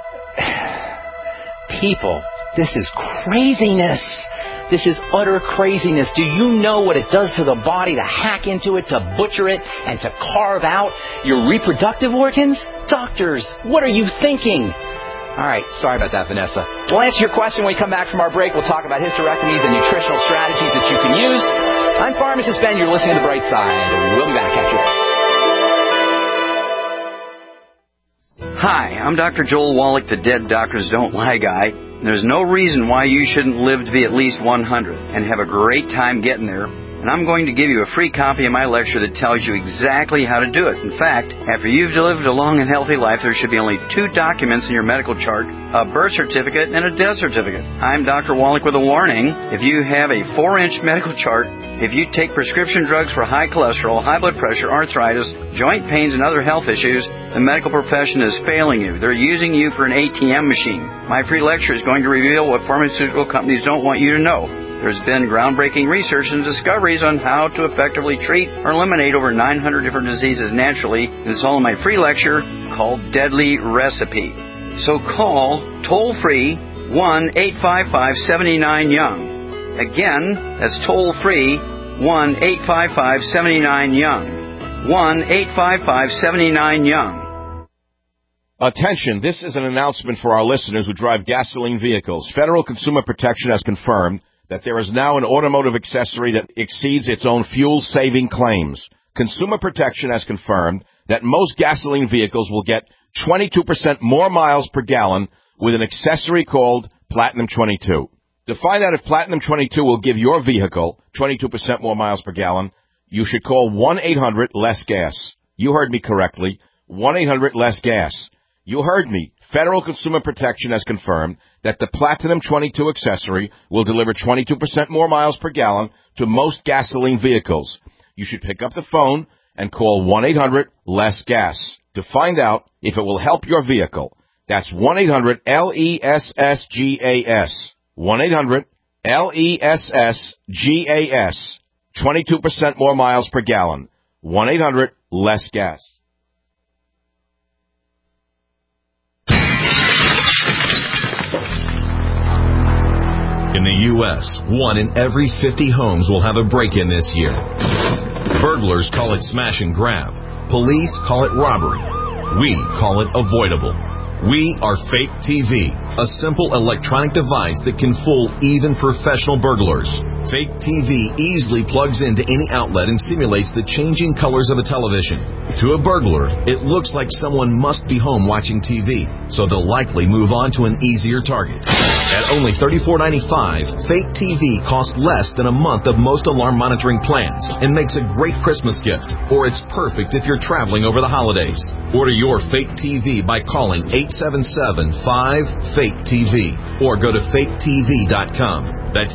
[SPEAKER 1] People, this is craziness. This is utter craziness. Do you know what it does to the body to hack into it, to butcher it, and to carve out your reproductive organs? Doctors, what are you thinking? All right, sorry about that, Vanessa. We'll answer your question when we come back from our break. We'll talk about hysterectomies and nutritional strategies that you can use. I'm Pharmacist Ben. You're listening to The Bright Side. We'll be back after this.
[SPEAKER 2] Hi, I'm Dr. Joel Wallach, the Dead Doctors Don't Lie guy. There's no reason why you shouldn't live to be at least 100 and have a great time getting there. And I'm going to give you a free copy of my lecture that tells you exactly how to do it. In fact, after you've lived a long and healthy life, there should be only 2 documents in your medical chart, a birth certificate and a death certificate. I'm Dr. Wallach with a warning. If you have a 4-inch medical chart, if you take prescription drugs for high cholesterol, high blood pressure, arthritis, joint pains, and other health issues, the medical profession is failing you. They're using you for an ATM machine. My free lecture is going to reveal what pharmaceutical companies don't want you to know. There's been groundbreaking research and discoveries on how to effectively treat or eliminate over 900 different diseases naturally. And it's all in my free lecture called Deadly Recipe. So call toll-free 1-855-79-YOUNG. Again, that's toll-free 1-855-79-YOUNG. 1-855-79-YOUNG.
[SPEAKER 16] Attention, this is an announcement for our listeners who drive gasoline vehicles. Federal Consumer Protection has confirmed that there is now an automotive accessory that exceeds its own fuel-saving claims. Consumer Protection has confirmed that most gasoline vehicles will get 22% more miles per gallon with an accessory called Platinum 22. To find out if Platinum 22 will give your vehicle 22% more miles per gallon, you should call 1-800-LESS-GAS. You heard me correctly, 1-800-LESS-GAS. You heard me. Federal Consumer Protection has confirmed that the Platinum 22 accessory will deliver 22% more miles per gallon to most gasoline vehicles. You should pick up the phone and call 1-800-LESS-GAS to find out if it will help your vehicle. That's 1-800-LESS-GAS. 1-800-LESS-GAS. 22% more miles per gallon. 1-800-LESS-GAS.
[SPEAKER 17] In the U.S., 1 in every 50 homes will have a break-in this year. Burglars call it smash and grab. Police call it robbery. We call it avoidable. We are Fake TV, a simple electronic device that can fool even professional burglars. Fake TV easily plugs into any outlet and simulates the changing colors of a television. To a burglar, it looks like someone must be home watching TV, so they'll likely move on to an easier target. At only $34.95, Fake TV costs less than a month of most alarm monitoring plans and makes a great Christmas gift, or it's perfect if you're traveling over the holidays. Order your Fake TV by calling 877-5-FAKE-TV or go to faketv.com. That's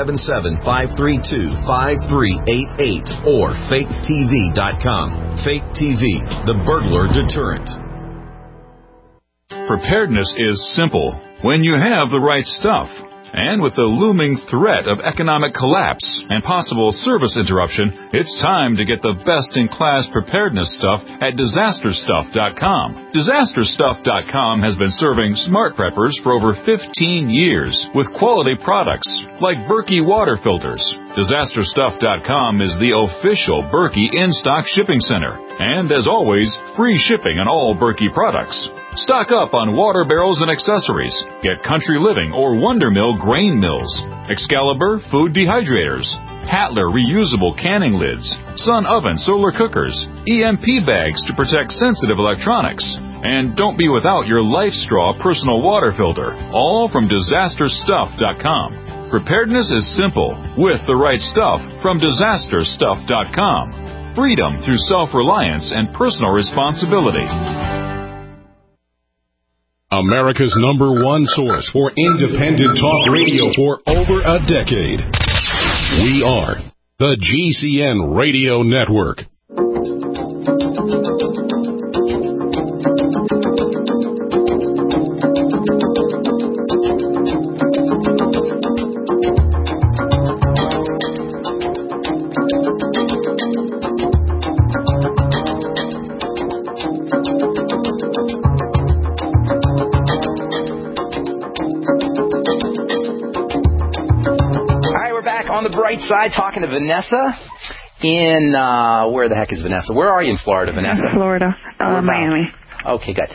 [SPEAKER 17] 877-532-5388 or faketv.com. Fake TV, the burglar deterrent.
[SPEAKER 18] Preparedness is simple when you have the right stuff. And with the looming threat of economic collapse and possible service interruption, it's time to get the best-in-class preparedness stuff at DisasterStuff.com. DisasterStuff.com has been serving smart preppers for over 15 years with quality products like Berkey water filters. DisasterStuff.com is the official Berkey in-stock shipping center. And as always, free shipping on all Berkey products. Stock up on water barrels and accessories. Get Country Living or Wonder Mill grain mills, Excalibur food dehydrators, Tatler reusable canning lids, Sun oven solar cookers, EMP bags to protect sensitive electronics. And don't be without your Life Straw personal water filter, all from DisasterStuff.com. Preparedness is simple with the right stuff from DisasterStuff.com. Freedom through self-reliance and personal responsibility.
[SPEAKER 8] America's #1 source for independent talk radio for over a decade. We are the GCN Radio Network.
[SPEAKER 1] Bright side, talking to Vanessa in, where the heck is Vanessa? Where are you in Florida, Vanessa?
[SPEAKER 15] Florida, Miami.
[SPEAKER 1] Okay, good.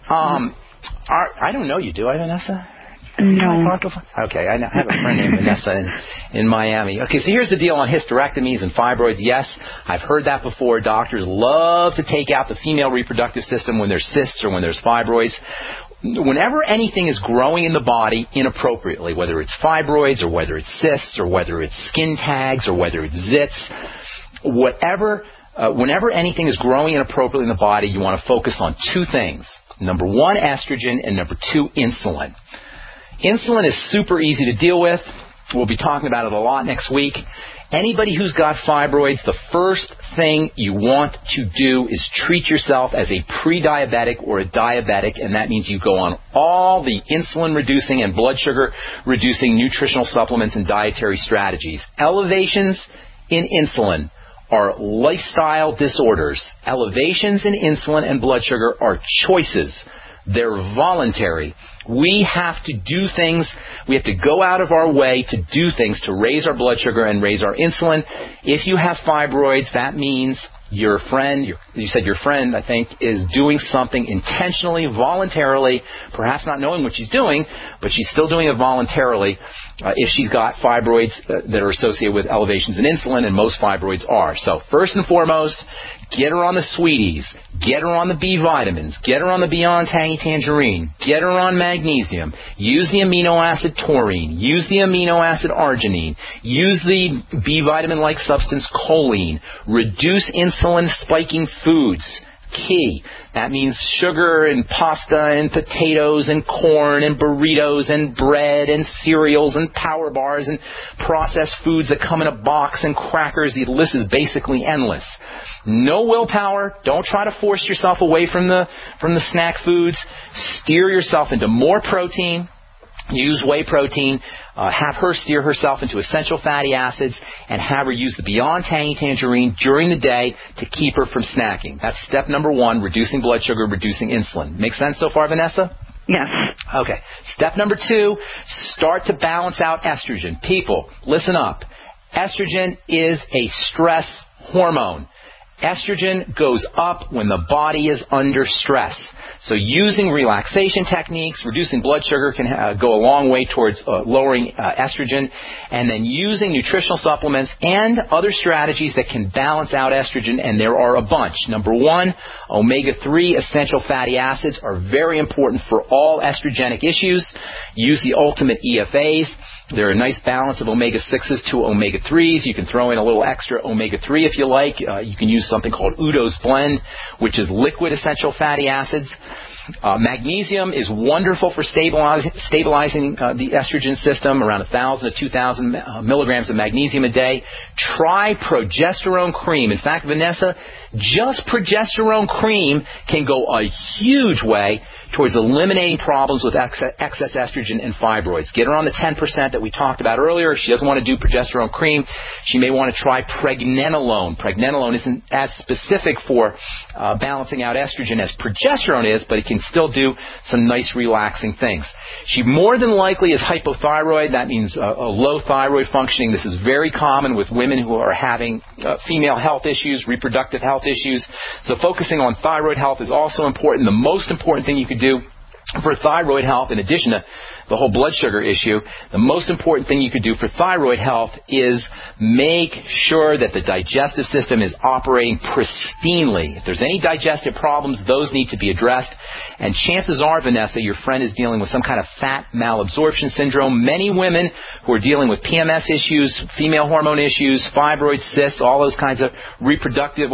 [SPEAKER 1] I don't know you, do I, Vanessa?
[SPEAKER 15] No.
[SPEAKER 1] Okay, I have a friend named Vanessa in Miami. Okay, so here's the deal on hysterectomies and fibroids. Yes, I've heard that before. Doctors love to take out the female reproductive system when there's cysts or when there's fibroids. Whenever anything is growing in the body inappropriately, whether it's fibroids or whether it's cysts or whether it's skin tags or whether it's zits, whenever anything is growing inappropriately in the body, you want to focus on two things. Number one, estrogen, and number two, insulin. Insulin is super easy to deal with. We'll be talking about it a lot next week. Anybody who's got fibroids, the first thing you want to do is treat yourself as a pre-diabetic or a diabetic, and that means you go on all the insulin-reducing and blood sugar-reducing nutritional supplements and dietary strategies. Elevations in insulin are lifestyle disorders. Elevations in insulin and blood sugar are choices. They're voluntary. We have to do things, we have to go out of our way to do things to raise our blood sugar and raise our insulin. If you have fibroids, that means your friend, you said your friend, I think, is doing something intentionally, voluntarily, perhaps not knowing what she's doing, but she's still doing it voluntarily if she's got fibroids that are associated with elevations in insulin, and most fibroids are. So first and foremost, get her on the sweeties, get her on the B vitamins, get her on the Beyond Tangy Tangerine, get her on magnesium, use the amino acid taurine, use the amino acid arginine, use the B vitamin-like substance choline, reduce insulin spiking foods. Key. That means sugar and pasta and potatoes and corn and burritos and bread and cereals and power bars and processed foods that come in a box and crackers. The list is basically endless. No willpower. Don't try to force yourself away from the snack foods. Steer yourself into more protein. Use whey protein, have her steer herself into essential fatty acids, and have her use the Beyond Tangy Tangerine during the day to keep her from snacking. That's step number one, reducing blood sugar, reducing insulin. Make sense so far, Vanessa?
[SPEAKER 15] Yes.
[SPEAKER 1] Okay. Step number two, start to balance out estrogen. People, listen up. Estrogen is a stress hormone. Estrogen goes up when the body is under stress. So using relaxation techniques, reducing blood sugar can go a long way towards lowering estrogen, and then using nutritional supplements and other strategies that can balance out estrogen, and there are a bunch. Number one, omega-3 essential fatty acids are very important for all estrogenic issues. Use the Ultimate EFAs. They're a nice balance of omega-6s to omega-3s. You can throw in a little extra omega-3 if you like. You can use something called Udo's Blend, which is liquid essential fatty acids. Magnesium is wonderful for stabilizing the estrogen system, around 1,000 to 2,000 milligrams of magnesium a day. Try progesterone cream. In fact, Vanessa, just progesterone cream can go a huge way towards eliminating problems with excess estrogen and fibroids. Get her on the 10% that we talked about earlier. If she doesn't want to do progesterone cream, she may want to try pregnenolone. Pregnenolone isn't as specific for balancing out estrogen as progesterone is, but it can still do some nice relaxing things. She more than likely is hypothyroid. That means a low thyroid functioning. This is very common with women who are having female health issues, reproductive health issues. So focusing on thyroid health is also important. The most important thing you could do for thyroid health, in addition to the whole blood sugar issue, the most important thing you could do for thyroid health is make sure that the digestive system is operating pristinely. If there's any digestive problems, those need to be addressed. And chances are, Vanessa, your friend is dealing with some kind of fat malabsorption syndrome. Many women who are dealing with PMS issues, female hormone issues, fibroid cysts, all those kinds of reproductive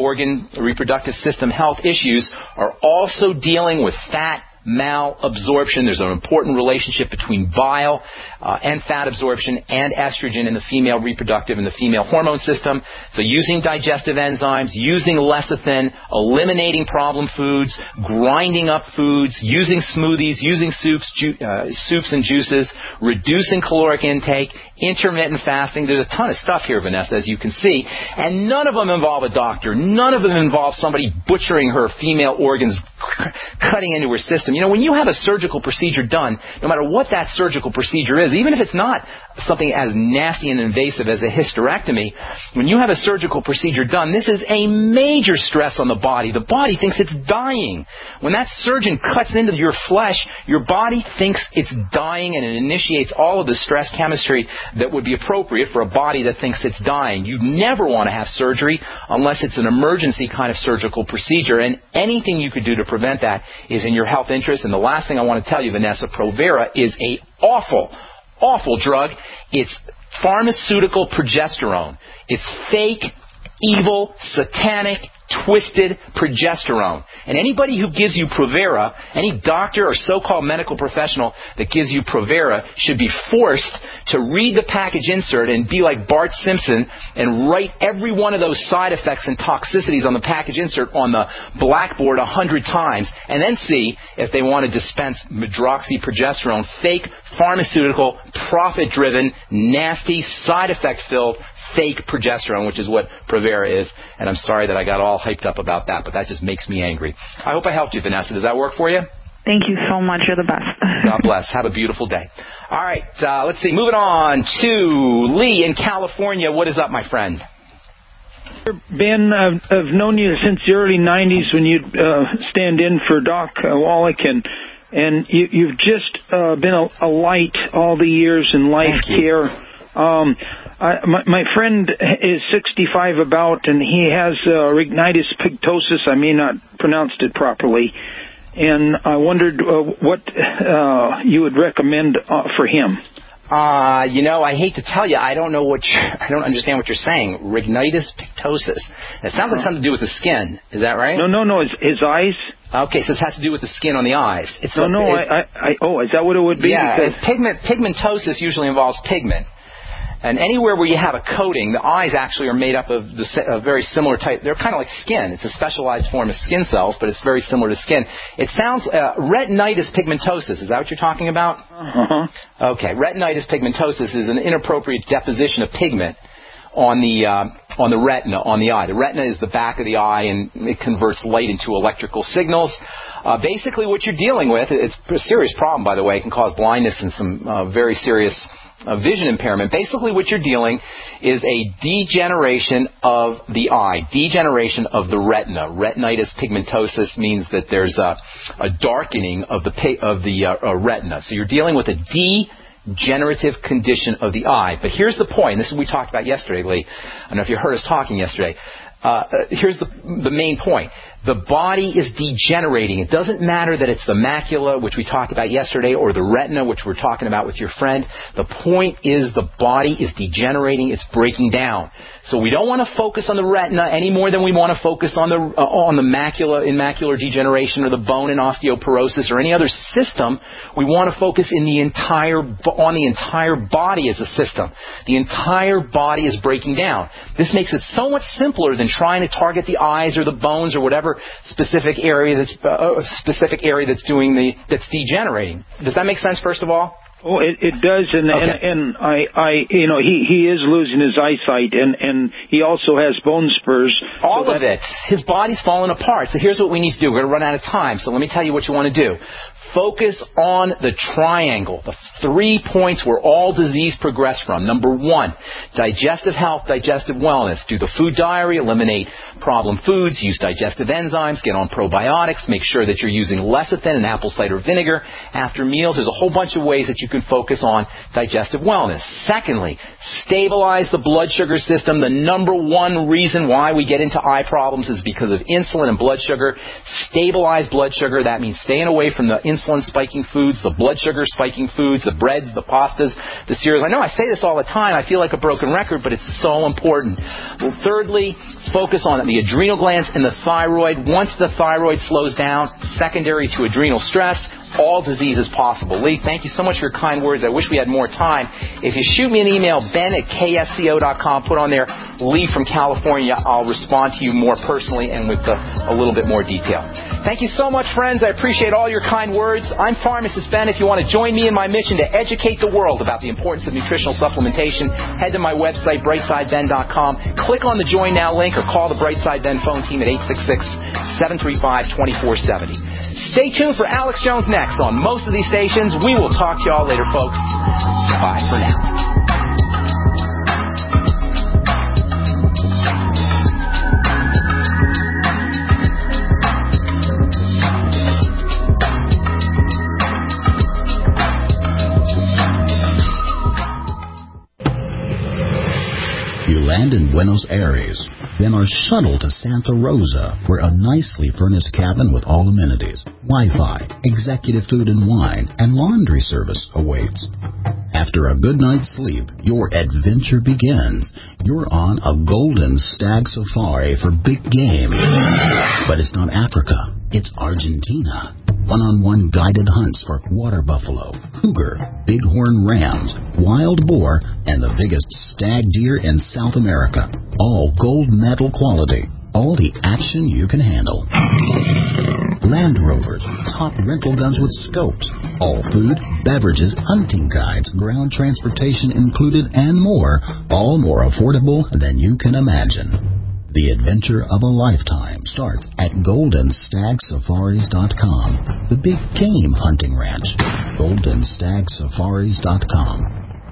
[SPEAKER 1] system health issues are also dealing with fat malabsorption. There's an important relationship between bile and fat absorption and estrogen in the female reproductive and the female hormone system. So using digestive enzymes, using lecithin, eliminating problem foods, grinding up foods, using smoothies, using soups and juices, reducing caloric intake, intermittent fasting. There's a ton of stuff here, Vanessa, as you can see, and none of them involve a doctor. None of them involve somebody butchering her female organs, cutting into her system. You know, when you have a surgical procedure done, no matter what that surgical procedure is, even if it's not something as nasty and invasive as a hysterectomy, when you have a surgical procedure done, this is a major stress on the body. The body thinks it's dying. When that surgeon cuts into your flesh, your body thinks it's dying, and it initiates all of the stress chemistry that would be appropriate for a body that thinks it's dying. You never want to have surgery unless it's an emergency kind of surgical procedure, and anything you could do to prevent that is in your health interest. And the last thing I want to tell you, Vanessa, Provera is a awful drug. It's pharmaceutical progesterone. It's fake, evil, satanic, twisted progesterone. And anybody who gives you Provera, any doctor or so-called medical professional that gives you Provera should be forced to read the package insert and be like Bart Simpson and write every one of those side effects and toxicities on the package insert on the blackboard 100 times, and then see if they want to dispense medroxyprogesterone, fake, pharmaceutical, profit-driven, nasty, side effect-filled fake progesterone, which is what Provera is. And I'm sorry that I got all hyped up about that, but that just makes me angry. I hope I helped you, Vanessa. Does that work for you?
[SPEAKER 15] Thank you so much. You're the best.
[SPEAKER 1] God bless. Have a beautiful day. All right, let's see. Moving on to Lee in California. What is up, my friend?
[SPEAKER 19] Ben, I've known you since the early 90s when you'd stand in for Doc Wallach, and you've just been a light all the years in life care. My friend is 65 about, and he has retinitis pigmentosus. I may not pronounced it properly. And I wondered what you would recommend for him.
[SPEAKER 1] I hate to tell you, I don't understand what you're saying. Retinitis pigmentosus. It sounds like something to do with the skin. Is that right?
[SPEAKER 19] No. His eyes.
[SPEAKER 1] Okay, so it has to do with the skin on the eyes.
[SPEAKER 19] Is that what it would be?
[SPEAKER 1] Yeah, pigmentosis usually involves pigment. And anywhere where you have a coating, the eyes actually are made up of a very similar type. They're kind of like skin. It's a specialized form of skin cells, but it's very similar to skin. It sounds retinitis pigmentosus. Is that what you're talking about?
[SPEAKER 19] Uh-huh.
[SPEAKER 1] Okay. Retinitis pigmentosus is an inappropriate deposition of pigment on the retina, on the eye. The retina is the back of the eye, and it converts light into electrical signals. Basically, what you're dealing with, it's a serious problem, by the way. It can cause blindness and some very serious vision impairment, basically what you're dealing is a degeneration of the eye, degeneration of the retina. Retinitis pigmentosus means that there's a darkening of the retina. So you're dealing with a degenerative condition of the eye. But here's the point. This is what we talked about yesterday, Lee. I don't know if you heard us talking yesterday. Here's the main point. The body is degenerating. It doesn't matter that it's the macula, which we talked about yesterday, or the retina, which we're talking about with your friend. The point is the body is degenerating. It's breaking down. So we don't want to focus on the retina any more than we want to focus on the macula in macular degeneration or the bone in osteoporosis or any other system. We want to focus on the entire body as a system. The entire body is breaking down. This makes it so much simpler than trying to target the eyes or the bones or whatever specific area that's degenerating. Does that make sense? First of all.
[SPEAKER 19] Oh, it does, and I he is losing his eyesight, and he also has bone spurs.
[SPEAKER 1] All of it. His body's falling apart. So here's what we need to do. We're going to run out of time, so let me tell you what you want to do. Focus on the triangle, the 3 points where all disease progress from. Number 1, digestive health, digestive wellness. Do the food diary, eliminate problem foods, use digestive enzymes, get on probiotics, make sure that you're using lecithin and apple cider vinegar after meals. There's a whole bunch of ways that you can focus on digestive wellness. Secondly, stabilize the blood sugar system. The number 1 reason why we get into eye problems is because of insulin and blood sugar. Stabilize blood sugar. That means staying away from the insulin spiking foods, the blood sugar spiking foods, the breads, the pastas, the cereals. I know I say this all the time. I feel like a broken record, but it's so important. Well, thirdly, focus on the adrenal glands and the thyroid. Once the thyroid slows down, secondary to adrenal stress, all disease is possible. Lee, thank you so much for your kind words. I wish we had more time. If you shoot me an email, ben@ksco.com, put on there, Lee from California, I'll respond to you more personally and with a little bit more detail. Thank you so much, friends. I appreciate all your kind words. I'm Pharmacist Ben. If you want to join me in my mission to educate the world about the importance of nutritional supplementation, head to my website, brightsideben.com. Click on the Join Now link or call the Brightside Ben phone team at 866-735-2470. Stay tuned for Alex Jones next on most of these stations. We will talk to y'all later, folks. Bye for now.
[SPEAKER 20] You land in Buenos Aires, then are shuttled to Santa Rosa, where a nicely furnished cabin with all amenities, Wi-Fi, executive food and wine, and laundry service awaits. After a good night's sleep, your adventure begins. You're on a golden stag safari for big game. But it's not Africa, it's Argentina. One-on-one guided hunts for water buffalo, cougar, bighorn rams, wild boar, and the biggest stag deer in South America. All gold medal quality. All the action you can handle. Land Rovers, top rental guns with scopes. All food, beverages, hunting guides, ground transportation included, and more. All more affordable than you can imagine. The adventure of a lifetime starts at GoldenStagSafaris.com. The big game hunting ranch. GoldenStagSafaris.com.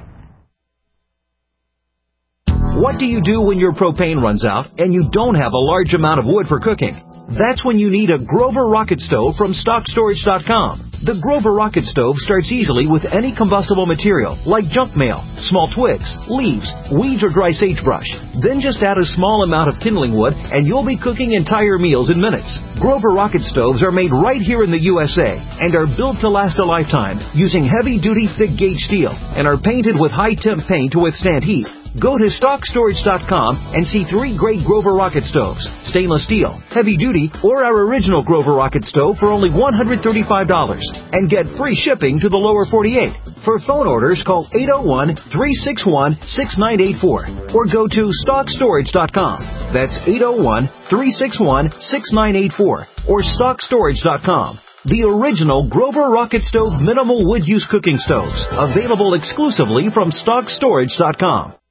[SPEAKER 21] What do you do when your propane runs out and you don't have a large amount of wood for cooking? That's when you need a Grover Rocket Stove from StockStorage.com. The Grover Rocket Stove starts easily with any combustible material like junk mail, small twigs, leaves, weeds, or dry sagebrush. Then just add a small amount of kindling wood and you'll be cooking entire meals in minutes. Grover Rocket Stoves are made right here in the USA and are built to last a lifetime using heavy-duty thick-gauge steel and are painted with high-temp paint to withstand heat. Go to StockStorage.com and see 3 great Grover Rocket Stoves, stainless steel, heavy-duty, or our original Grover Rocket Stove for only $135 and get free shipping to the lower 48. For phone orders, call 801-361-6984 or go to StockStorage.com. That's 801-361-6984 or StockStorage.com. The original Grover Rocket Stove minimal wood use cooking stoves, available exclusively from StockStorage.com.